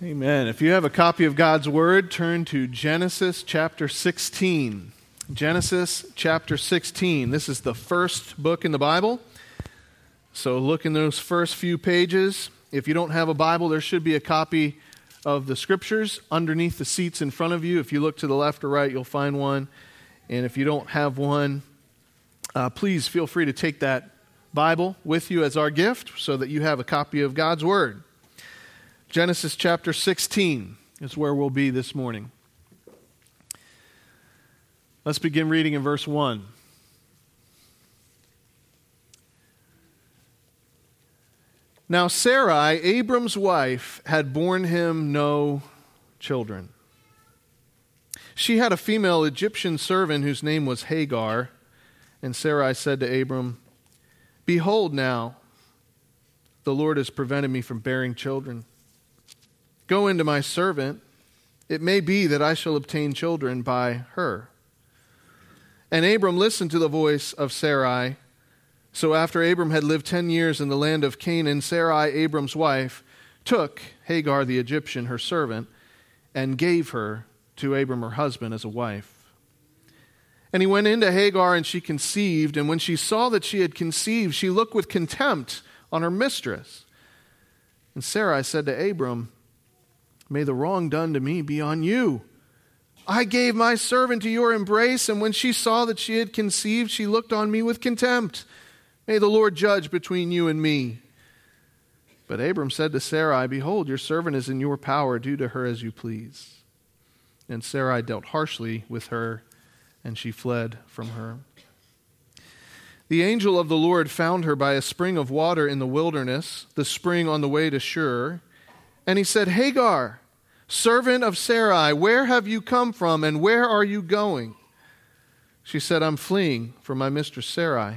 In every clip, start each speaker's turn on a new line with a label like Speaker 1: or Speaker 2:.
Speaker 1: Amen. If you have a copy of God's Word, turn to Genesis chapter 16. Genesis chapter 16. This is the first book in the Bible. So look in those first few pages. If you don't have a Bible, there should be a copy of the Scriptures underneath the seats in front of you. If you look to the left or right, you'll find one. And if you don't have one, please feel free to take that Bible with you as our gift so that you have a copy of God's Word. Genesis chapter 16 is where we'll be this morning. Let's begin reading in verse 1. Now Sarai, Abram's wife, had borne him no children. She had a female Egyptian servant whose name was Hagar, and Sarai said to Abram, "Behold now, the Lord has prevented me from bearing children. Go into my servant. It may be that I shall obtain children by her." And Abram listened to the voice of Sarai. So after Abram had lived 10 years in the land of Canaan, Sarai, Abram's wife, took Hagar the Egyptian, her servant, and gave her to Abram, her husband, as a wife. And he went into Hagar, and she conceived. And when she saw that she had conceived, she looked with contempt on her mistress. And Sarai said to Abram, "May the wrong done to me be on you. I gave my servant to your embrace, and when she saw that she had conceived, she looked on me with contempt. May the Lord judge between you and me." But Abram said to Sarai, "Behold, your servant is in your power. Do to her as you please." And Sarai dealt harshly with her, and she fled from her. The angel of the Lord found her by a spring of water in the wilderness, the spring on the way to Shur. And he said, "Hagar, servant of Sarai, where have you come from, and where are you going?" She said, "I'm fleeing from my mistress Sarai."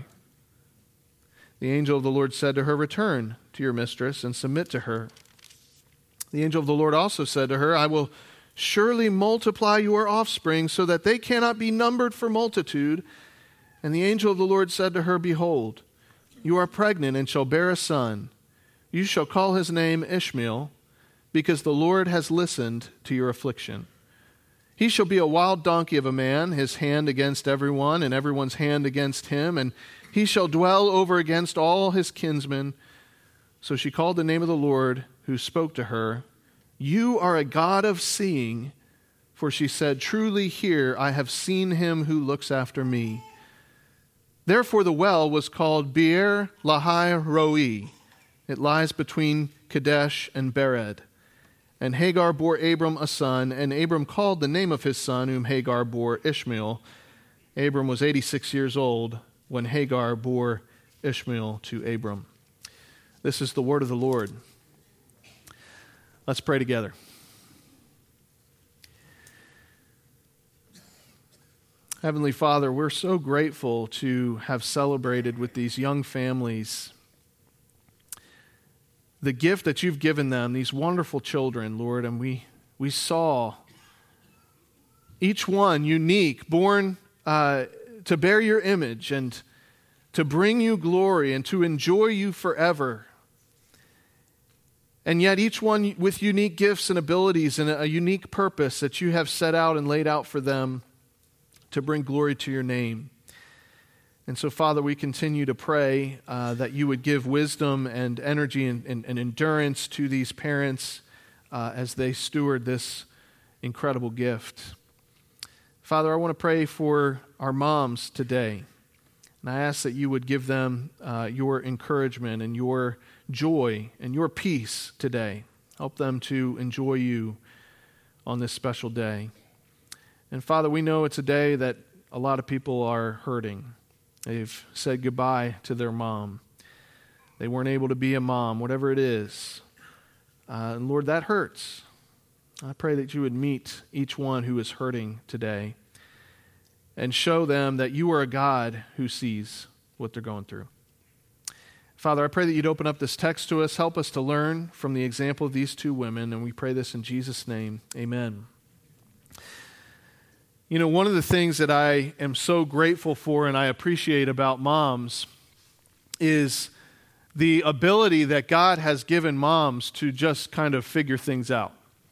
Speaker 1: The angel of the Lord said to her, "Return to your mistress and submit to her." The angel of the Lord also said to her, "I will surely multiply your offspring so that they cannot be numbered for multitude." And the angel of the Lord said to her, "Behold, you are pregnant and shall bear a son. You shall call his name Ishmael, because the Lord has listened to your affliction. He shall be a wild donkey of a man, his hand against everyone, and everyone's hand against him, and he shall dwell over against all his kinsmen." So she called the name of the Lord who spoke to her, "You are a God of seeing," for she said, "Truly here I have seen him who looks after me." Therefore the well was called Beer Lahai Roi. It lies between Kadesh and Bered. And Hagar bore Abram a son, and Abram called the name of his son, whom Hagar bore, Ishmael. Abram was 86 years old when Hagar bore Ishmael to Abram. This is the word of the Lord. Let's pray together. Heavenly Father, we're so grateful to have celebrated with these young families the gift that you've given them, these wonderful children, Lord, and we saw each one unique, born to bear your image and to bring you glory and to enjoy you forever. And yet each one with unique gifts and abilities and a unique purpose that you have set out and laid out for them to bring glory to your name. And so, Father, we continue to pray that you would give wisdom and energy and endurance to these parents as they steward this incredible gift. Father, I want to pray for our moms today. And I ask that you would give them your encouragement and your joy and your peace today. Help them to enjoy you on this special day. And Father, we know it's a day that a lot of people are hurting. They've said goodbye to their mom. They weren't able to be a mom, whatever it is. And Lord, that hurts. I pray that you would meet each one who is hurting today and show them that you are a God who sees what they're going through. Father, I pray that you'd open up this text to us, help us to learn from the example of these two women, and we pray this in Jesus' name. Amen. You know, one of the things that I am so grateful for and I appreciate about moms is the ability that God has given moms to just kind of figure things out.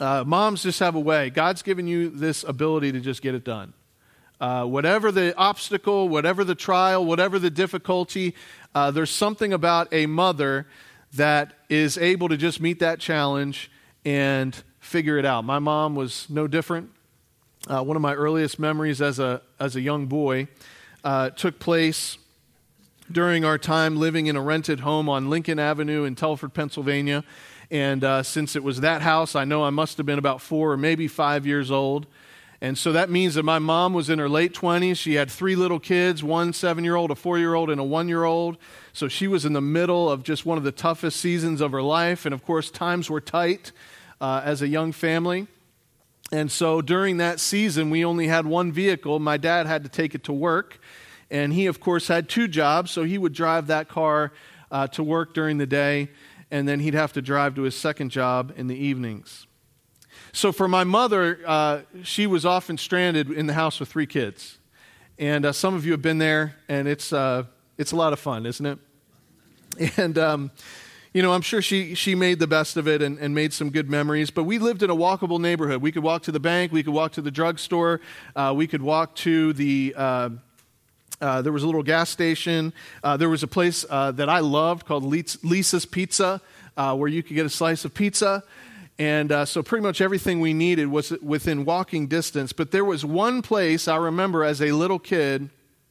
Speaker 1: Moms just have a way. God's given you this ability to just get it done. Whatever the obstacle, whatever the trial, whatever the difficulty, there's something about a mother that is able to just meet that challenge and figure it out. My mom was no different. One of my earliest memories as a young boy took place during our time living in a rented home on Lincoln Avenue in Telford, Pennsylvania. And since it was that house, I know I must have been about 4 or maybe 5 years old. And so that means that my mom was in her late 20s. She had 3 little kids, 1 7-year-old, a 4-year-old, and a 1-year-old. So she was in the middle of just one of the toughest seasons of her life. And of course, times were tight as a young family. And so during that season, we only had one vehicle. My dad had to take it to work. And he, of course, had 2 jobs. So he would drive that car to work during the day. And then he'd have to drive to his second job in the evenings. So for my mother, she was often stranded in the house with 3 kids. And some of you have been there, and it's a lot of fun, isn't it? And, I'm sure she made the best of it and made some good memories. But we lived in a walkable neighborhood. We could walk to the bank. We could walk to the drugstore. We could walk to the... there was a little gas station. There was a place that I loved called Lisa's Pizza, where you could get a slice of pizza. And so pretty much everything we needed was within walking distance. But there was one place I remember as a little kid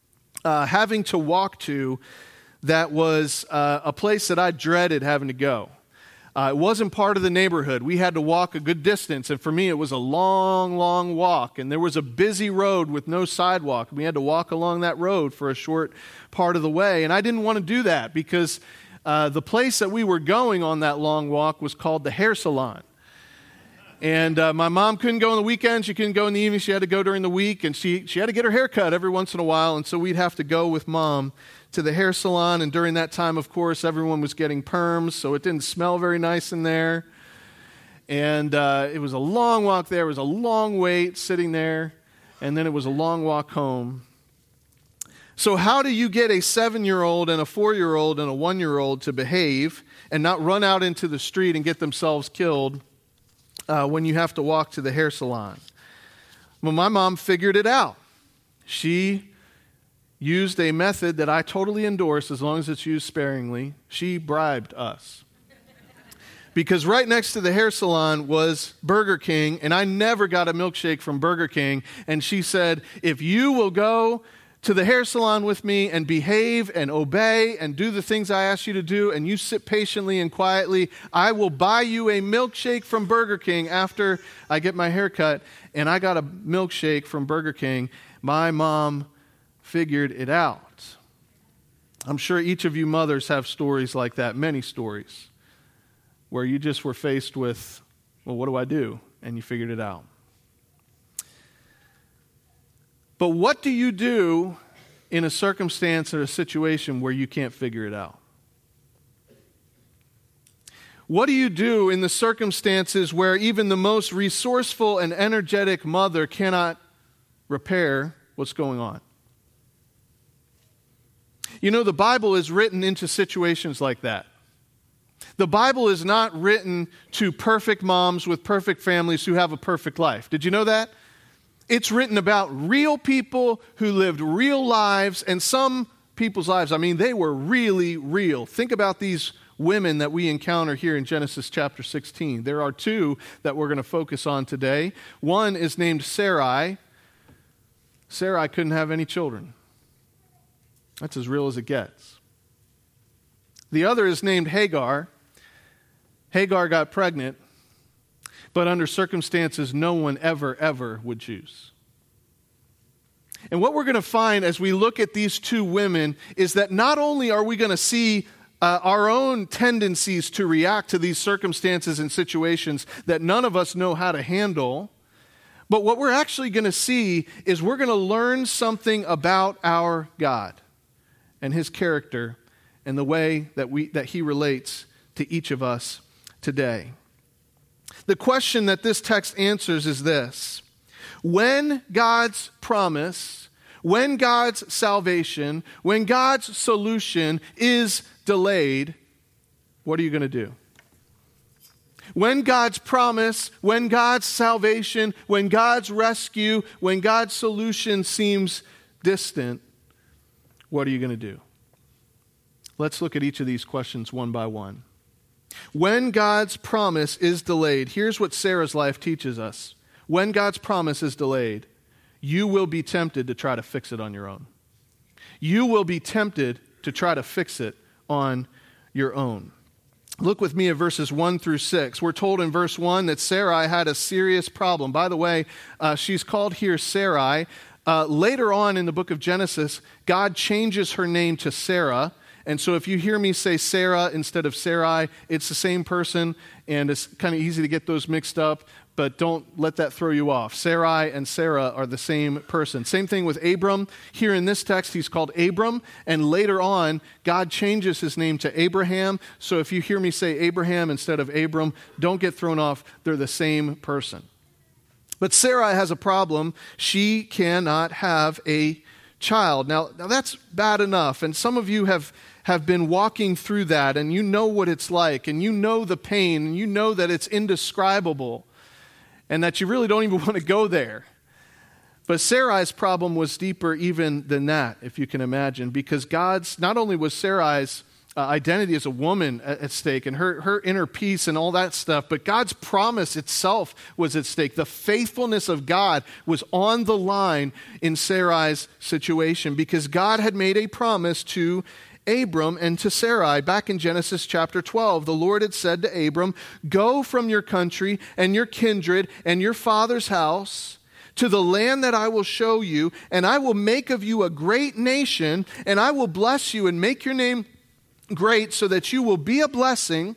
Speaker 1: having to walk to that was a place that I dreaded having to go. It wasn't part of the neighborhood. We had to walk a good distance. And for me, it was a long, long walk. And there was a busy road with no sidewalk. We had to walk along that road for a short part of the way. And I didn't want to do that because the place that we were going on that long walk was called the hair salon. And my mom couldn't go on the weekends. She couldn't go in the evening. She had to go during the week. And she had to get her hair cut every once in a while. And so we'd have to go with Mom to the hair salon. And during that time, of course, everyone was getting perms. So it didn't smell very nice in there. And it was a long walk there. It was a long wait sitting there. And then it was a long walk home. So how do you get a 7-year-old and a 4-year-old and a 1-year-old to behave and not run out into the street and get themselves killed when you have to walk to the hair salon? Well, my mom figured it out. She used a method that I totally endorse as long as it's used sparingly. She bribed us. Because right next to the hair salon was Burger King, and I never got a milkshake from Burger King. And she said, if you will go to the hair salon with me and behave and obey and do the things I ask you to do, and you sit patiently and quietly, I will buy you a milkshake from Burger King after I get my hair cut. And I got a milkshake from Burger King. My mom figured it out. I'm sure each of you mothers have stories like that, many stories, where you just were faced with, well, what do I do? And you figured it out. But what do you do in a circumstance or a situation where you can't figure it out? What do you do in the circumstances where even the most resourceful and energetic mother cannot repair what's going on? You know, the Bible is written into situations like that. The Bible is not written to perfect moms with perfect families who have a perfect life. Did you know that? It's written about real people who lived real lives, and some people's lives, I mean, they were really real. Think about these women that we encounter here in Genesis chapter 16. There are 2 that we're going to focus on today. One is named Sarai. Sarai couldn't have any children. That's as real as it gets. The other is named Hagar. Hagar got pregnant, but under circumstances no one ever would choose. And what we're going to find as we look at these 2 women is that not only are we going to see our own tendencies to react to these circumstances and situations that none of us know how to handle, but what we're actually going to see is we're going to learn something about our God and His character and the way that He relates to each of us today. The question that this text answers is this: when God's promise, when God's salvation, when God's solution is delayed, what are you going to do? When God's promise, when God's salvation, when God's rescue, when God's solution seems distant, what are you going to do? Let's look at each of these questions one by one. When God's promise is delayed, here's what Sarah's life teaches us. When God's promise is delayed, you will be tempted to try to fix it on your own. You will be tempted to try to fix it on your own. Look with me at verses 1 through 6. We're told in verse 1 that Sarai had a serious problem. By the way, she's called here Sarai. Later on in the book of Genesis, God changes her name to Sarah. And so if you hear me say Sarah instead of Sarai, it's the same person, and it's kind of easy to get those mixed up, but don't let that throw you off. Sarai and Sarah are the same person. Same thing with Abram. Here in this text, he's called Abram, and later on, God changes his name to Abraham. So if you hear me say Abraham instead of Abram, don't get thrown off. They're the same person. But Sarai has a problem. She cannot have a child. Now that's bad enough, and some of you have been walking through that, and you know what it's like, and you know the pain, and you know that it's indescribable, and that you really don't even want to go there. But Sarai's problem was deeper even than that, if you can imagine, because not only was Sarai's identity as a woman at stake and her inner peace and all that stuff, but God's promise itself was at stake. The faithfulness of God was on the line in Sarai's situation because God had made a promise to Abram and to Sarai. Back in Genesis chapter 12, the Lord had said to Abram, "Go from your country and your kindred and your father's house to the land that I will show you, and I will make of you a great nation, and I will bless you and make your name great so that you will be a blessing.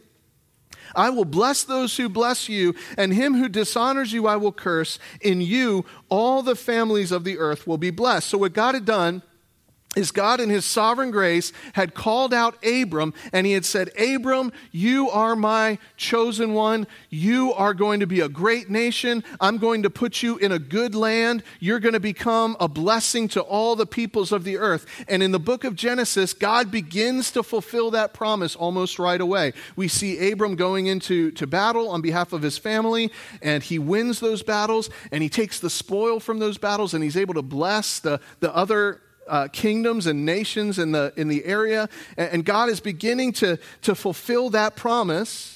Speaker 1: I will bless those who bless you, and him who dishonors you I will curse. In you all the families of the earth will be blessed." So what God had done is God in his sovereign grace had called out Abram, and he had said, "Abram, you are my chosen one. You are going to be a great nation. I'm going to put you in a good land. You're going to become a blessing to all the peoples of the earth." And in the book of Genesis, God begins to fulfill that promise almost right away. We see Abram going into battle on behalf of his family, and he wins those battles, and he takes the spoil from those battles, and he's able to bless the other kingdoms and nations in the area, and God is beginning to fulfill that promise.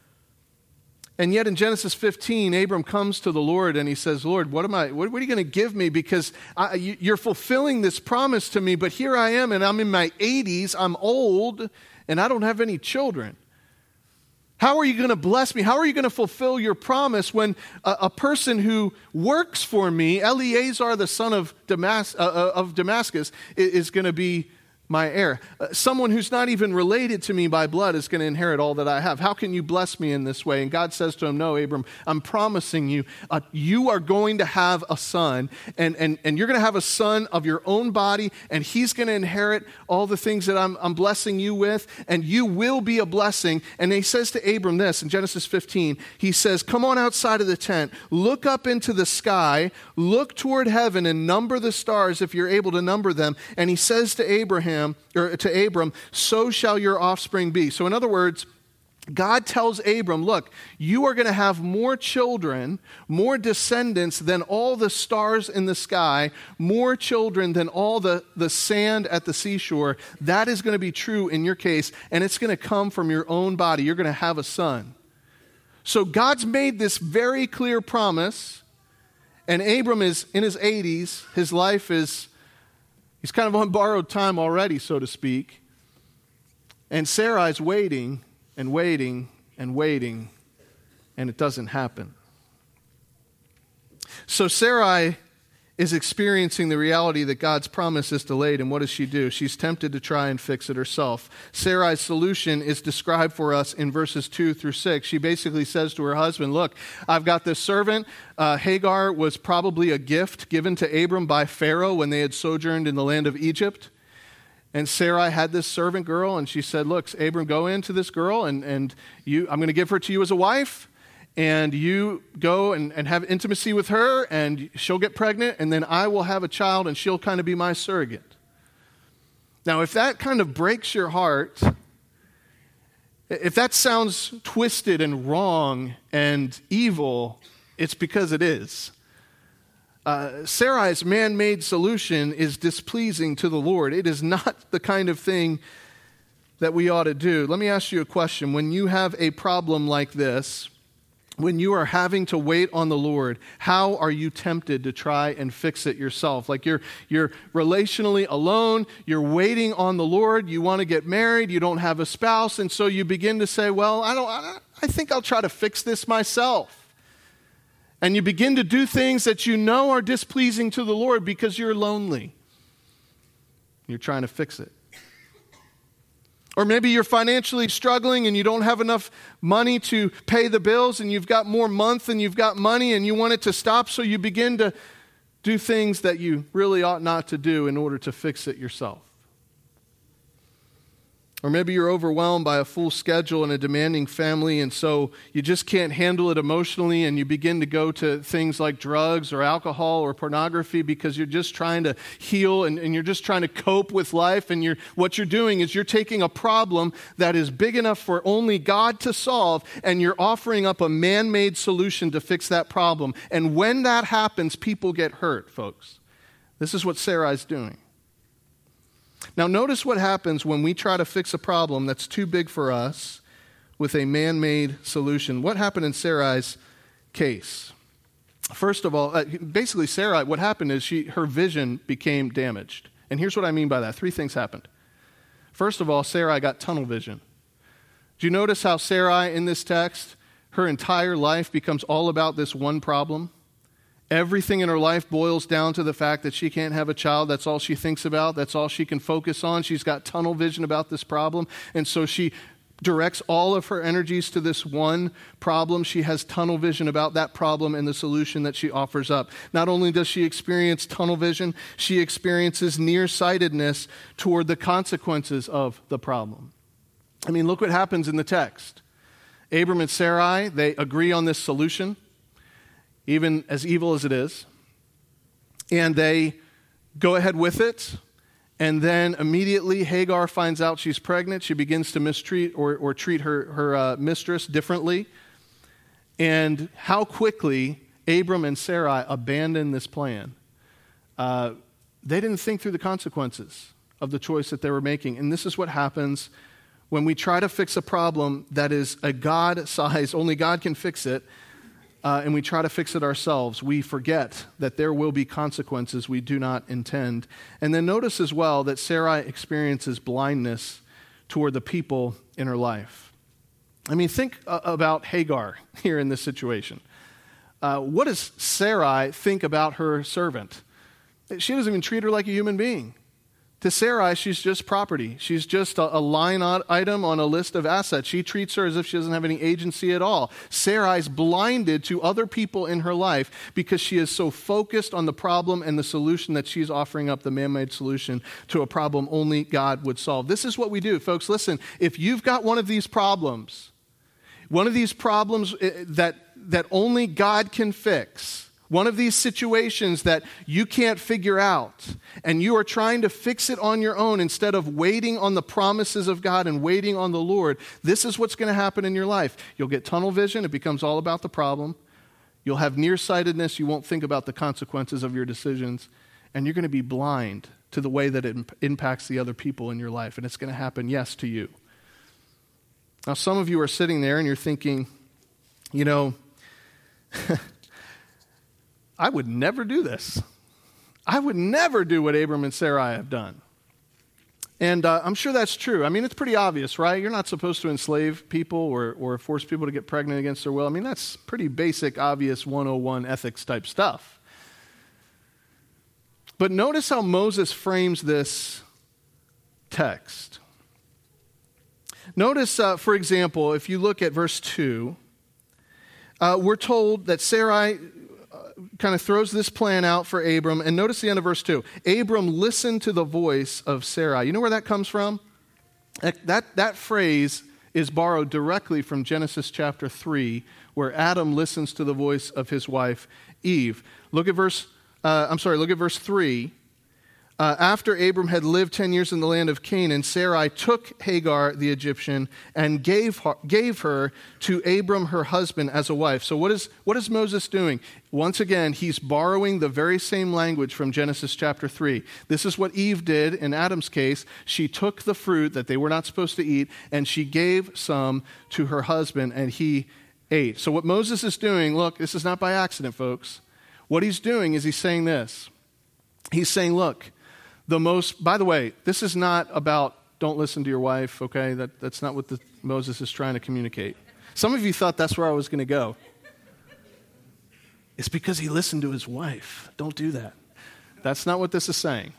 Speaker 1: And yet in Genesis 15, Abram comes to the Lord and he says, "Lord, what are you going to give me? Because you're fulfilling this promise to me, but here I am, and I'm in my 80s, I'm old, and I don't have any children. How are you going to bless me? How are you going to fulfill your promise when a person who works for me, Eleazar, the son of Damascus, is going to be my heir? Someone who's not even related to me by blood is going to inherit all that I have. How can you bless me in this way?" And God says to him, "No, Abram, I'm promising you, you are going to have a son, and you're going to have a son of your own body, and he's going to inherit all the things that I'm blessing you with, and you will be a blessing." And he says to Abram this in Genesis 15, he says, "Come on outside of the tent, look up into the sky, look toward heaven, and number the stars if you're able to number them." And he says to Abram, "So shall your offspring be." So in other words, God tells Abram, look, you are going to have more children, more descendants than all the stars in the sky, more children than all the sand at the seashore. That is going to be true in your case, and it's going to come from your own body. You're going to have a son. So God's made this very clear promise, and Abram is in his 80s. His life he's kind of on borrowed time already, so to speak. And Sarai's waiting and waiting and waiting, and it doesn't happen. So Sarai is experiencing the reality that God's promise is delayed, and what does she do? She's tempted to try and fix it herself. Sarai's solution is described for us in verses 2 through 6. She basically says to her husband, "Look, I've got this servant." Hagar was probably a gift given to Abram by Pharaoh when they had sojourned in the land of Egypt. And Sarai had this servant girl, and she said, "Look, Abram, go into this girl, and I'm going to give her to you as a wife. And you go and have intimacy with her, and she'll get pregnant, and then I will have a child, and she'll kind of be my surrogate." Now, if that kind of breaks your heart, If that sounds twisted and wrong and evil, it's because it is. Sarai's man-made solution is displeasing to the Lord. It is not the kind of thing that we ought to do. Let me ask you a question. When you have a problem like this, when you are having to wait on the Lord, how are you tempted to try and fix it yourself? Like you're relationally alone, you're waiting on the Lord, you want to get married, you don't have a spouse, and so you begin to say, well, I think I'll try to fix this myself. And you begin to do things that you know are displeasing to the Lord because you're lonely. You're trying to fix it. Or maybe you're financially struggling and you don't have enough money to pay the bills and you've got more month than you've got money and you want it to stop, so you begin to do things that you really ought not to do in order to fix it yourself. Or maybe you're overwhelmed by a full schedule and a demanding family, and so you just can't handle it emotionally, and you begin to go to things like drugs or alcohol or pornography because you're just trying to heal and you're just trying to cope with life, and what you're doing is you're taking a problem that is big enough for only God to solve, and you're offering up a man-made solution to fix that problem. And when that happens, people get hurt, folks. This is what Sarai's doing. Now, notice what happens when we try to fix a problem that's too big for us with a man-made solution. What happened in Sarai's case? First of all, basically Sarai, what happened is her vision became damaged. And here's what I mean by that. 3 things happened. First of all, Sarai got tunnel vision. Do you notice how Sarai in this text, her entire life becomes all about this one problem? Everything in her life boils down to the fact that she can't have a child. That's all she thinks about. That's all she can focus on. She's got tunnel vision about this problem. And so she directs all of her energies to this one problem. She has tunnel vision about that problem and the solution that she offers up. Not only does she experience tunnel vision, she experiences nearsightedness toward the consequences of the problem. I mean, look what happens in the text. Abram and Sarai, they agree on this solution, even as evil as it is. And they go ahead with it. And then immediately Hagar finds out she's pregnant. She begins to mistreat or treat her mistress differently. And how quickly Abram and Sarai abandon this plan. They didn't think through the consequences of the choice that they were making. And this is what happens when we try to fix a problem that is a God size, only God can fix it, and we try to fix it ourselves. We forget that there will be consequences we do not intend. And then notice as well that Sarai experiences blindness toward the people in her life. I mean, think about Hagar here in this situation. What does Sarai think about her servant? She doesn't even treat her like a human being. To Sarai, she's just property. She's just a line item on a list of assets. She treats her as if she doesn't have any agency at all. Sarai's blinded to other people in her life because she is so focused on the problem and the solution that she's offering up, the man-made solution to a problem only God would solve. This is what we do, folks. Listen, if you've got one of these problems that only God can fix, one of these situations that you can't figure out, and you are trying to fix it on your own instead of waiting on the promises of God and waiting on the Lord, this is what's going to happen in your life. You'll get tunnel vision. It becomes all about the problem. You'll have nearsightedness. You won't think about the consequences of your decisions. And you're going to be blind to the way that it impacts the other people in your life. And it's going to happen, yes, to you. Now, some of you are sitting there and you're thinking, you know, I would never do this. I would never do what Abram and Sarai have done. And I'm sure that's true. I mean, it's pretty obvious, right? You're not supposed to enslave people or force people to get pregnant against their will. I mean, that's pretty basic, obvious 101 ethics type stuff. But notice how Moses frames this text. Notice, for example, if you look at verse 2, we're told that Sarai kind of throws this plan out for Abram. And notice the end of verse 2. Abram listened to the voice of Sarai. You know where that comes from? That phrase is borrowed directly from Genesis chapter 3, where Adam listens to the voice of his wife, Eve. Look at verse 3. after Abram had lived 10 years in the land of Canaan, Sarai took Hagar the Egyptian and gave her to Abram her husband as a wife. So what is Moses doing? Once again, he's borrowing the very same language from Genesis chapter 3. This is what Eve did in Adam's case. She took the fruit that they were not supposed to eat, and she gave some to her husband, and he ate. So what Moses is doing, look, this is not by accident, folks. What he's doing is he's saying this. He's saying, look, by the way, this is not about don't listen to your wife, okay? That's not what Moses is trying to communicate. Some of you thought that's where I was going to go. It's because he listened to his wife. Don't do that. That's not what this is saying.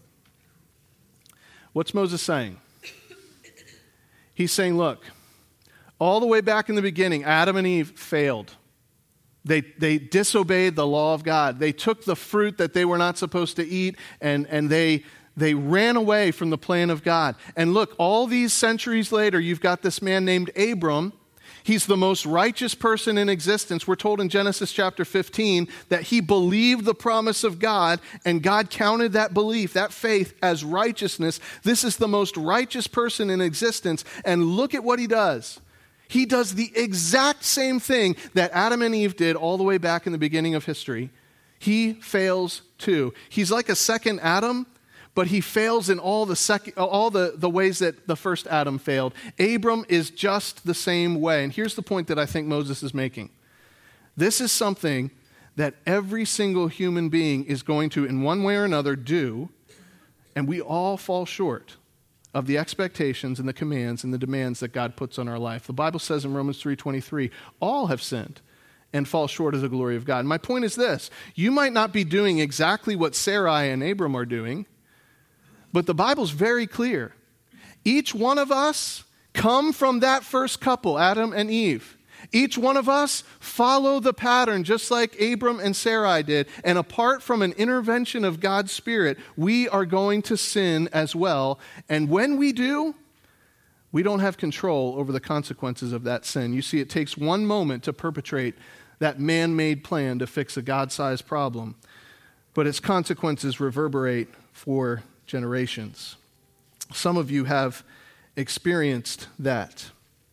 Speaker 1: What's Moses saying? He's saying, look, all the way back in the beginning, Adam and Eve failed. They disobeyed the law of God. They took the fruit that they were not supposed to eat, and they ran away from the plan of God. And look, all these centuries later, you've got this man named Abram. He's the most righteous person in existence. We're told in Genesis chapter 15 that he believed the promise of God, and God counted that belief, that faith, as righteousness. This is the most righteous person in existence, and look at what he does. He does the exact same thing that Adam and Eve did all the way back in the beginning of history. He fails too. He's like a second Adam, but he fails in all the ways that the first Adam failed. Abram is just the same way. And here's the point that I think Moses is making. This is something that every single human being is going to, in one way or another, do, and we all fall short of the expectations and the commands and the demands that God puts on our life. The Bible says in Romans 3:23, all have sinned and fall short of the glory of God. And my point is this: you might not be doing exactly what Sarai and Abram are doing, but the Bible's very clear. Each one of us come from that first couple, Adam and Eve. Each one of us follow the pattern just like Abram and Sarai did. And apart from an intervention of God's Spirit, we are going to sin as well. And when we do, we don't have control over the consequences of that sin. You see, it takes one moment to perpetrate that man-made plan to fix a God-sized problem, but its consequences reverberate for generations. Some of you have experienced that.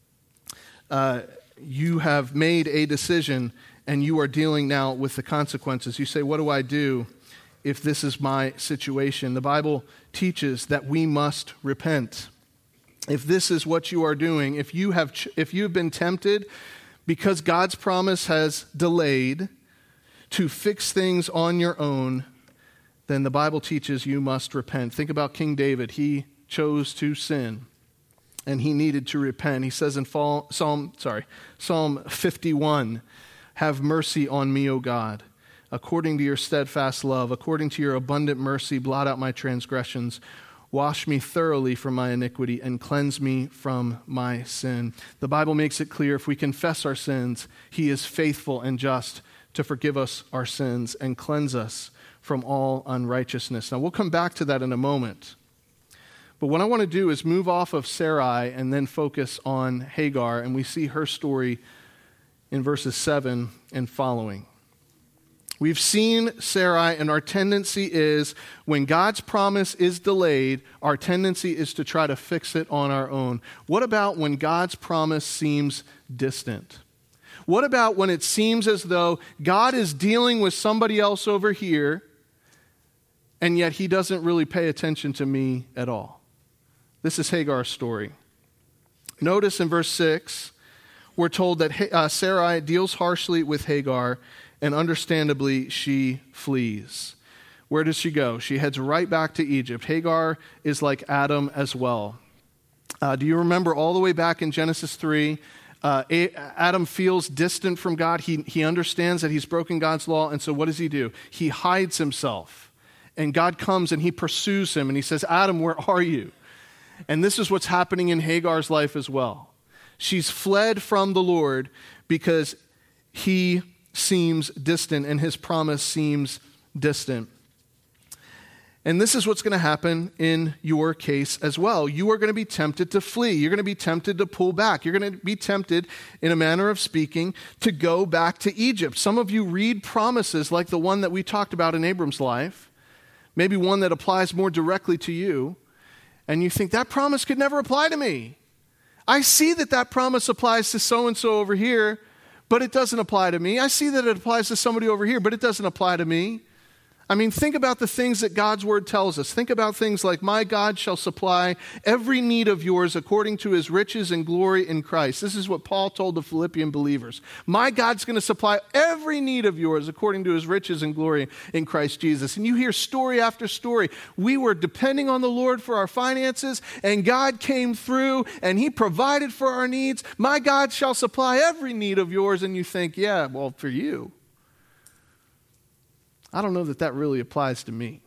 Speaker 1: You have made a decision and you are dealing now with the consequences. You say, what do I do if this is my situation? The Bible teaches that we must repent. If this is what you are doing, if you have been tempted because God's promise has delayed to fix things on your own, then the Bible teaches you must repent. Think about King David. He chose to sin, and he needed to repent. He says in Psalm 51, have mercy on me, O God, according to your steadfast love, according to your abundant mercy, blot out my transgressions. Wash me thoroughly from my iniquity and cleanse me from my sin. The Bible makes it clear if we confess our sins, he is faithful and just to forgive us our sins and cleanse us from all unrighteousness. Now, we'll come back to that in a moment. But what I want to do is move off of Sarai and then focus on Hagar, and we see her story in verses 7 and following. We've seen Sarai, and our tendency is, when God's promise is delayed, our tendency is to try to fix it on our own. What about when God's promise seems distant? What about when it seems as though God is dealing with somebody else over here, and yet he doesn't really pay attention to me at all? This is Hagar's story. Notice in verse 6, we're told that Sarai deals harshly with Hagar, and understandably, she flees. Where does she go? She heads right back to Egypt. Hagar is like Adam as well. Do you remember all the way back in Genesis 3, Adam feels distant from God. He understands that he's broken God's law, and so what does he do? He hides himself. And God comes and he pursues him, and he says, Adam, where are you? And this is what's happening in Hagar's life as well. She's fled from the Lord because he seems distant and his promise seems distant. And this is what's going to happen in your case as well. You are going to be tempted to flee. You're going to be tempted to pull back. You're going to be tempted, in a manner of speaking, to go back to Egypt. Some of you read promises like the one that we talked about in Abram's life, maybe one that applies more directly to you, and you think, that promise could never apply to me. I see that promise applies to so-and-so over here, but it doesn't apply to me. I see that it applies to somebody over here, but it doesn't apply to me. I mean, think about the things that God's word tells us. Think about things like, my God shall supply every need of yours according to his riches and glory in Christ. This is what Paul told the Philippian believers. My God's going to supply every need of yours according to his riches and glory in Christ Jesus. And you hear story after story. We were depending on the Lord for our finances, and God came through, and he provided for our needs. My God shall supply every need of yours. And you think, yeah, well, for you. I don't know that really applies to me.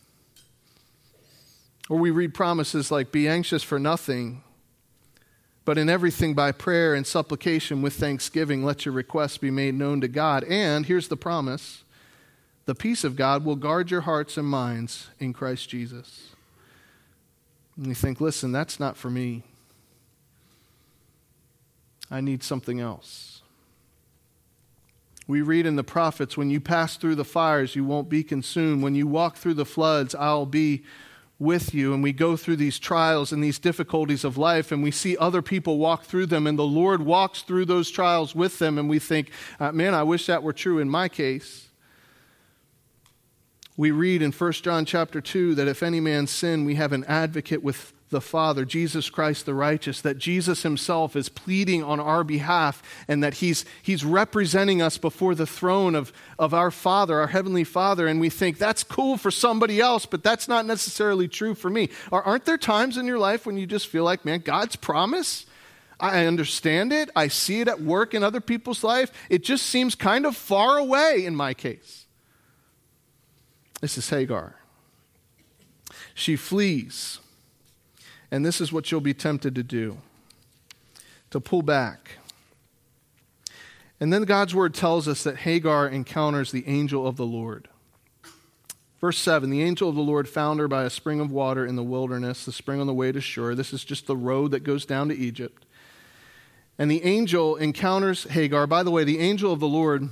Speaker 1: Or we read promises like, be anxious for nothing, but in everything by prayer and supplication with thanksgiving, let your requests be made known to God. And here's the promise, the peace of God will guard your hearts and minds in Christ Jesus. And you think, listen, that's not for me. I need something else. We read in the prophets, when you pass through the fires, you won't be consumed. When you walk through the floods, I'll be with you. And we go through these trials and these difficulties of life, and we see other people walk through them, and the Lord walks through those trials with them, and we think, man, I wish that were true in my case. We read in 1 John chapter 2 that if any man sin, we have an advocate with the Father, Jesus Christ the righteous, that Jesus himself is pleading on our behalf, and that he's representing us before the throne of our Father, our Heavenly Father, and we think that's cool for somebody else, but that's not necessarily true for me. Aren't there times in your life when you just feel like, man, God's promise, I understand it, I see it at work in other people's life, it just seems kind of far away in my case? This is Hagar. She flees. And this is what you'll be tempted to do, to pull back. And then God's word tells us that Hagar encounters the angel of the Lord. Verse 7, the angel of the Lord found her by a spring of water in the wilderness, the spring on the way to Shur. This is just the road that goes down to Egypt. And the angel encounters Hagar. By the way, the angel of the Lord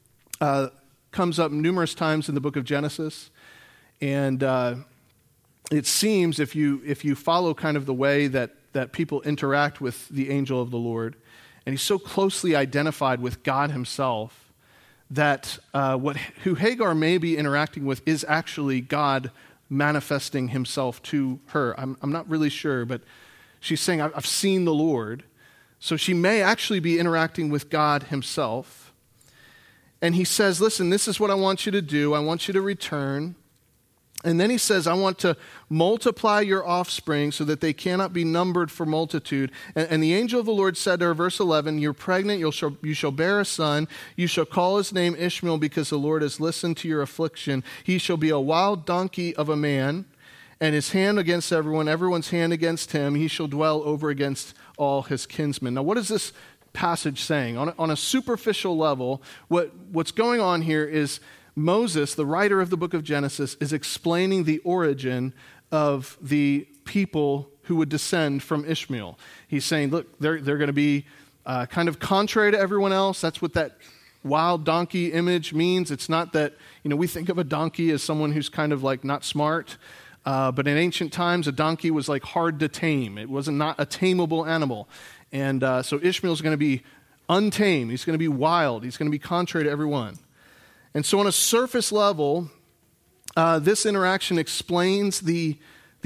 Speaker 1: comes up numerous times in the book of Genesis. And it seems, if you follow kind of the way that people interact with the angel of the Lord, and he's so closely identified with God himself, that who Hagar may be interacting with is actually God manifesting himself to her. I'm not really sure, but she's saying, I've seen the Lord. So she may actually be interacting with God himself. And he says, listen, this is what I want you to do. I want you to return. And then he says, I want to multiply your offspring so that they cannot be numbered for multitude. And the angel of the Lord said to her, verse 11, you're pregnant, you shall bear a son. You shall call his name Ishmael because the Lord has listened to your affliction. He shall be a wild donkey of a man, and his hand against everyone's hand against him. He shall dwell over against all his kinsmen. Now, what is this passage saying? On a superficial level, what's going on here is Moses, the writer of the book of Genesis, is explaining the origin of the people who would descend from Ishmael. He's saying, look, they're going to be kind of contrary to everyone else. That's what that wild donkey image means. It's not that, we think of a donkey as someone who's kind of like not smart, but in ancient times, a donkey was like hard to tame. It was not a tameable animal. And so Ishmael's going to be untamed. He's going to be wild. He's going to be contrary to everyone. And so on a surface level, this interaction explains the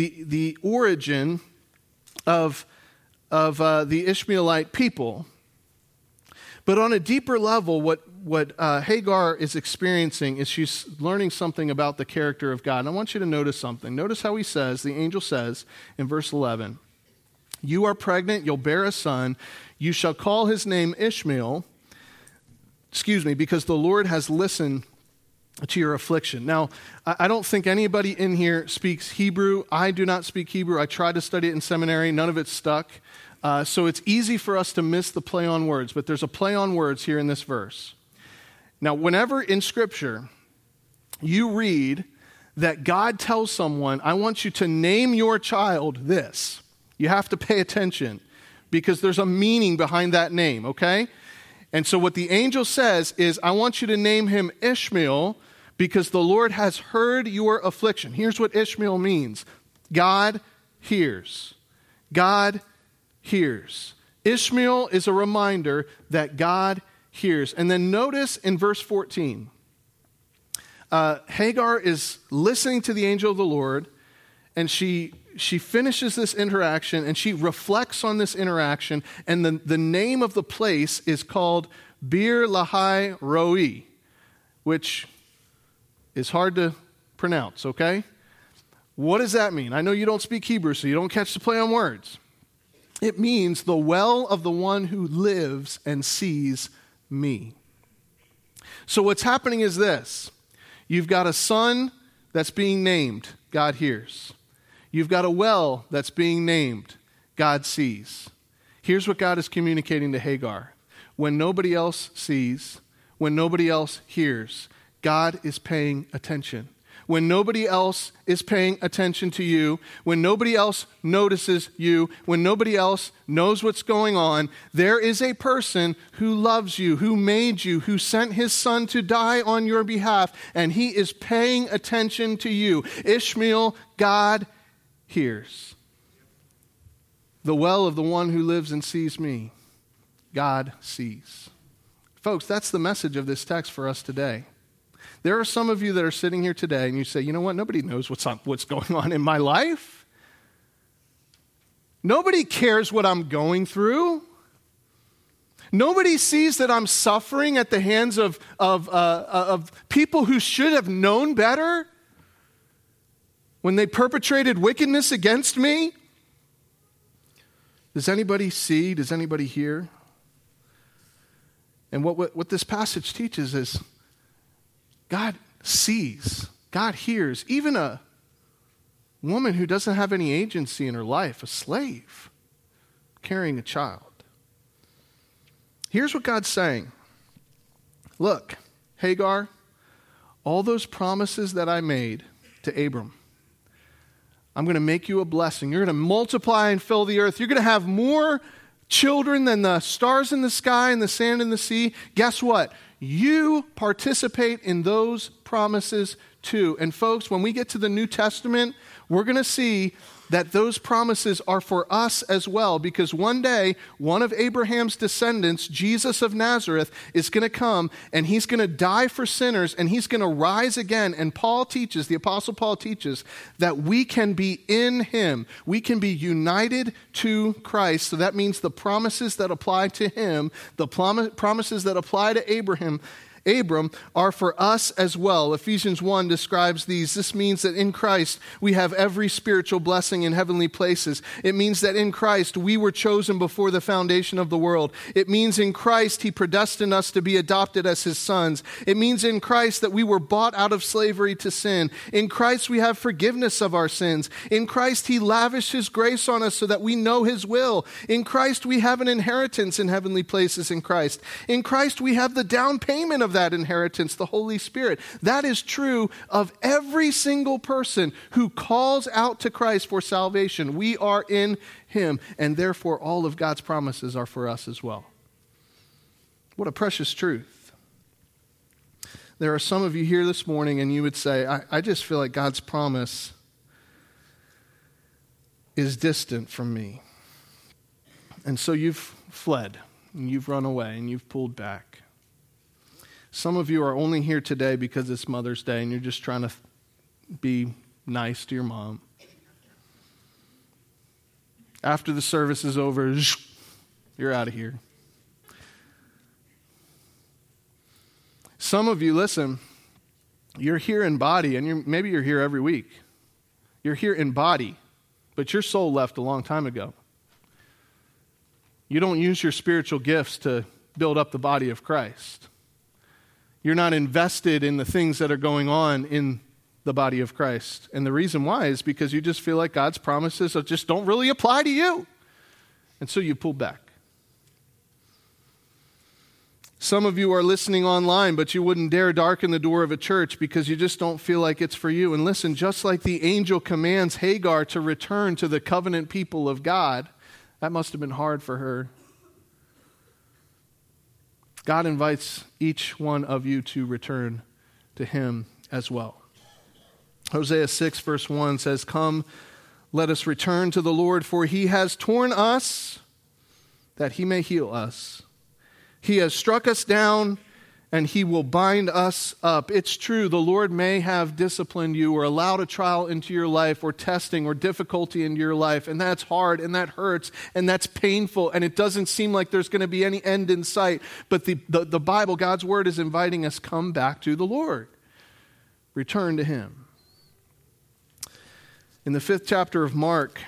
Speaker 1: origin of the Ishmaelite people. But on a deeper level, what Hagar is experiencing is she's learning something about the character of God. And I want you to notice something. Notice how the angel says in verse 11, you are pregnant, you'll bear a son, you shall call his name Ishmael, because the Lord has listened to your affliction. Now, I don't think anybody in here speaks Hebrew. I do not speak Hebrew. I tried to study it in seminary. None of it stuck. So it's easy for us to miss the play on words, but there's a play on words here in this verse. Now, whenever in Scripture you read that God tells someone, I want you to name your child this, you have to pay attention because there's a meaning behind that name, okay? And so what the angel says is, I want you to name him Ishmael because the Lord has heard your affliction. Here's what Ishmael means. God hears. God hears. Ishmael is a reminder that God hears. And then notice in verse 14, Hagar is listening to the angel of the Lord, and she finishes this interaction, and she reflects on this interaction, and the name of the place is called Bir Lahai Roi, which is hard to pronounce, okay? What does that mean? I know you don't speak Hebrew, so you don't catch the play on words. It means the well of the one who lives and sees me. So what's happening is this. You've got a son that's being named, God hears. You've got a well that's being named, God sees. Here's what God is communicating to Hagar. When nobody else sees, when nobody else hears, God is paying attention. When nobody else is paying attention to you, when nobody else notices you, when nobody else knows what's going on, there is a person who loves you, who made you, who sent his son to die on your behalf, and he is paying attention to you. Ishmael, God hears. The well of the one who lives and sees me, God sees. Folks, that's the message of this text for us today. There are some of you that are sitting here today and you say, you know what, nobody knows what's going on in my life. Nobody cares what I'm going through. Nobody sees that I'm suffering at the hands of people who should have known better when they perpetrated wickedness against me. Does anybody see? Does anybody hear? And what this passage teaches is God sees, God hears, even a woman who doesn't have any agency in her life, a slave, carrying a child. Here's what God's saying. Look, Hagar, all those promises that I made to Abram, I'm going to make you a blessing. You're going to multiply and fill the earth. You're going to have more children than the stars in the sky and the sand in the sea. Guess what? You participate in those promises too. And folks, when we get to the New Testament, we're going to see that those promises are for us as well, because one day, one of Abraham's descendants, Jesus of Nazareth, is going to come and he's going to die for sinners and he's going to rise again. And Paul teaches, the Apostle Paul teaches, that we can be in him. We can be united to Christ. So that means the promises that apply to him, the promises that apply to Abram are for us as well. Ephesians 1 describes these. This means that in Christ we have every spiritual blessing in heavenly places. It means that in Christ we were chosen before the foundation of the world. It means in Christ he predestined us to be adopted as his sons. It means in Christ that we were bought out of slavery to sin. In Christ we have forgiveness of our sins. In Christ he lavished his grace on us so that we know his will. In Christ we have an inheritance in heavenly places in Christ. In Christ we have the down payment of that inheritance, the Holy Spirit. That is true of every single person who calls out to Christ for salvation. We are in him, and therefore all of God's promises are for us as well. What a precious truth. There are some of you here this morning and you would say, I just feel like God's promise is distant from me. And so you've fled, and you've run away, and you've pulled back. Some of you are only here today because it's Mother's Day and you're just trying to be nice to your mom. After the service is over, you're out of here. Some of you, listen, you're here in body, and maybe you're here every week. You're here in body, but your soul left a long time ago. You don't use your spiritual gifts to build up the body of Christ. You're not invested in the things that are going on in the body of Christ. And the reason why is because you just feel like God's promises just don't really apply to you. And so you pull back. Some of you are listening online, but you wouldn't dare darken the door of a church because you just don't feel like it's for you. And listen, just like the angel commands Hagar to return to the covenant people of God, that must have been hard for her. God invites each one of you to return to him as well. Hosea 6 verse 1 says, "Come, let us return to the Lord, for he has torn us that he may heal us. He has struck us down and he will bind us up." It's true, the Lord may have disciplined you or allowed a trial into your life or testing or difficulty in your life, and that's hard and that hurts and that's painful and it doesn't seem like there's going to be any end in sight. But the Bible, God's word, is inviting us, come back to the Lord. Return to him. In the 5th chapter of Mark,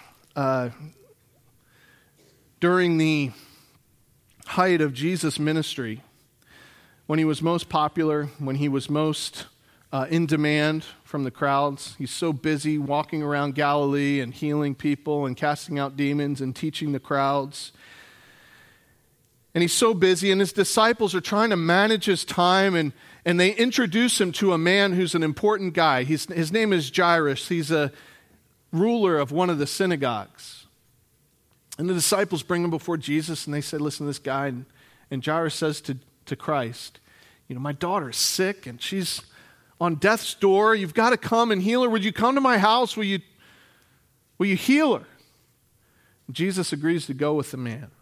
Speaker 1: during the height of Jesus' ministry, when he was most popular, when he was most in demand from the crowds, he's so busy walking around Galilee and healing people and casting out demons and teaching the crowds. And he's so busy, and his disciples are trying to manage his time, and they introduce him to a man who's an important guy. His name is Jairus. He's a ruler of one of the synagogues. And the disciples bring him before Jesus, and they say, "Listen to this guy." And Jairus says to Christ, "My daughter is sick, and she's on death's door. You've got to come and heal her. Would you come to my house? Will you heal her?" And Jesus agrees to go with the man.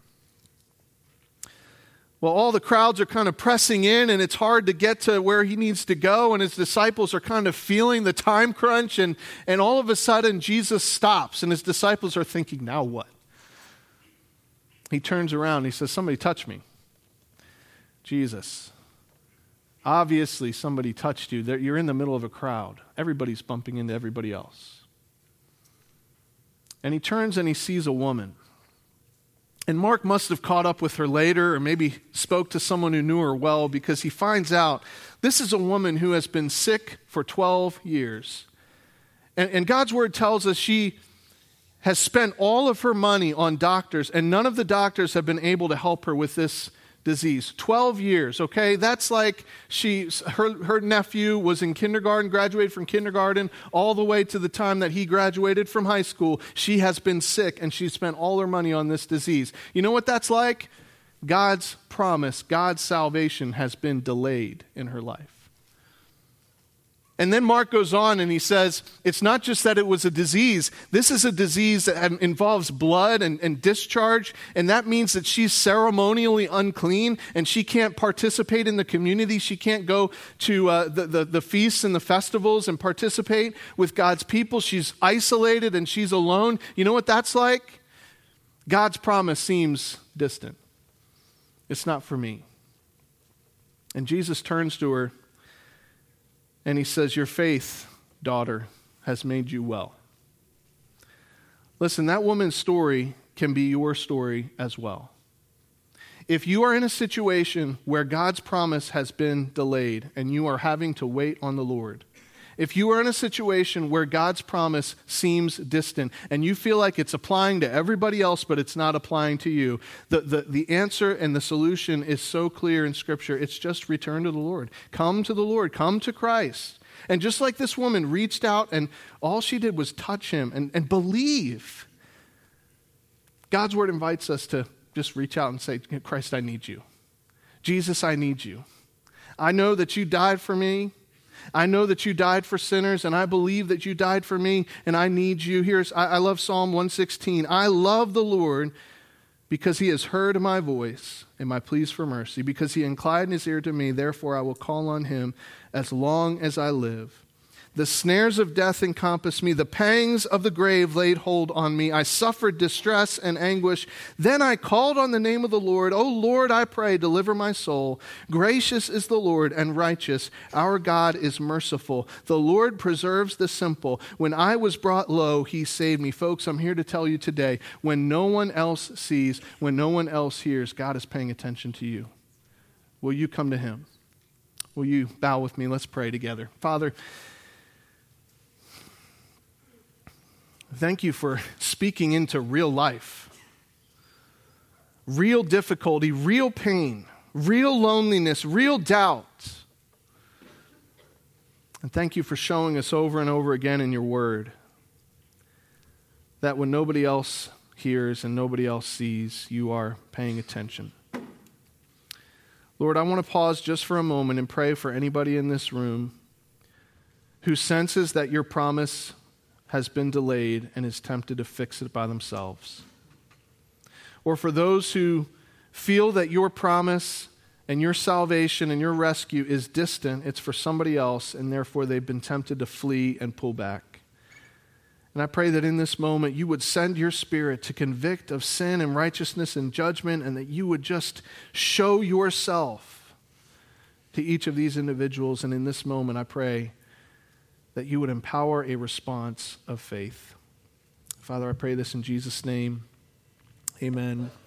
Speaker 1: Well, all the crowds are kind of pressing in, and it's hard to get to where he needs to go, and his disciples are kind of feeling the time crunch, and all of a sudden Jesus stops, and his disciples are thinking, now what? He turns around, and he says, "Somebody touch me." Jesus, obviously somebody touched you. You're in the middle of a crowd. Everybody's bumping into everybody else. And he turns and he sees a woman. And Mark must have caught up with her later, or maybe spoke to someone who knew her well, because he finds out this is a woman who has been sick for 12 years. And God's word tells us she has spent all of her money on doctors, and none of the doctors have been able to help her with this disease. 12 years, okay? That's like her nephew was in kindergarten, graduated from kindergarten, all the way to the time that he graduated from high school. She has been sick, and she spent all her money on this disease. You know what that's like? God's promise, God's salvation has been delayed in her life. And then Mark goes on and he says, it's not just that it was a disease. This is a disease that involves blood and discharge. And that means that she's ceremonially unclean and she can't participate in the community. She can't go to the feasts and the festivals and participate with God's people. She's isolated and she's alone. You know what that's like? God's promise seems distant. It's not for me. And Jesus turns to her and he says, "Your faith, daughter, has made you well." Listen, that woman's story can be your story as well. If you are in a situation where God's promise has been delayed and you are having to wait on the Lord, if you are in a situation where God's promise seems distant and you feel like it's applying to everybody else but it's not applying to you, the answer and the solution is so clear in Scripture. It's just return to the Lord. Come to the Lord. Come to Christ. And just like this woman reached out and all she did was touch him and believe, God's word invites us to just reach out and say, "Christ, I need you. Jesus, I need you. I know that you died for me. I know that you died for sinners, and I believe that you died for me, and I need you." I love Psalm 116. "I love the Lord because he has heard my voice and my pleas for mercy, because he inclined his ear to me. Therefore I will call on him as long as I live. The snares of death encompassed me. The pangs of the grave laid hold on me. I suffered distress and anguish. Then I called on the name of the Lord. O Lord, I pray, deliver my soul. Gracious is the Lord and righteous. Our God is merciful. The Lord preserves the simple. When I was brought low, he saved me." Folks, I'm here to tell you today, when no one else sees, when no one else hears, God is paying attention to you. Will you come to him? Will you bow with me? Let's pray together. Father, thank you for speaking into real life, real difficulty, real pain, real loneliness, real doubt. And thank you for showing us over and over again in your word that when nobody else hears and nobody else sees, you are paying attention. Lord, I want to pause just for a moment and pray for anybody in this room who senses that your promise has been delayed and is tempted to fix it by themselves. Or for those who feel that your promise and your salvation and your rescue is distant, it's for somebody else, and therefore they've been tempted to flee and pull back. And I pray that in this moment you would send your Spirit to convict of sin and righteousness and judgment, and that you would just show yourself to each of these individuals. And in this moment, I pray that you would empower a response of faith. Father, I pray this in Jesus' name. Amen.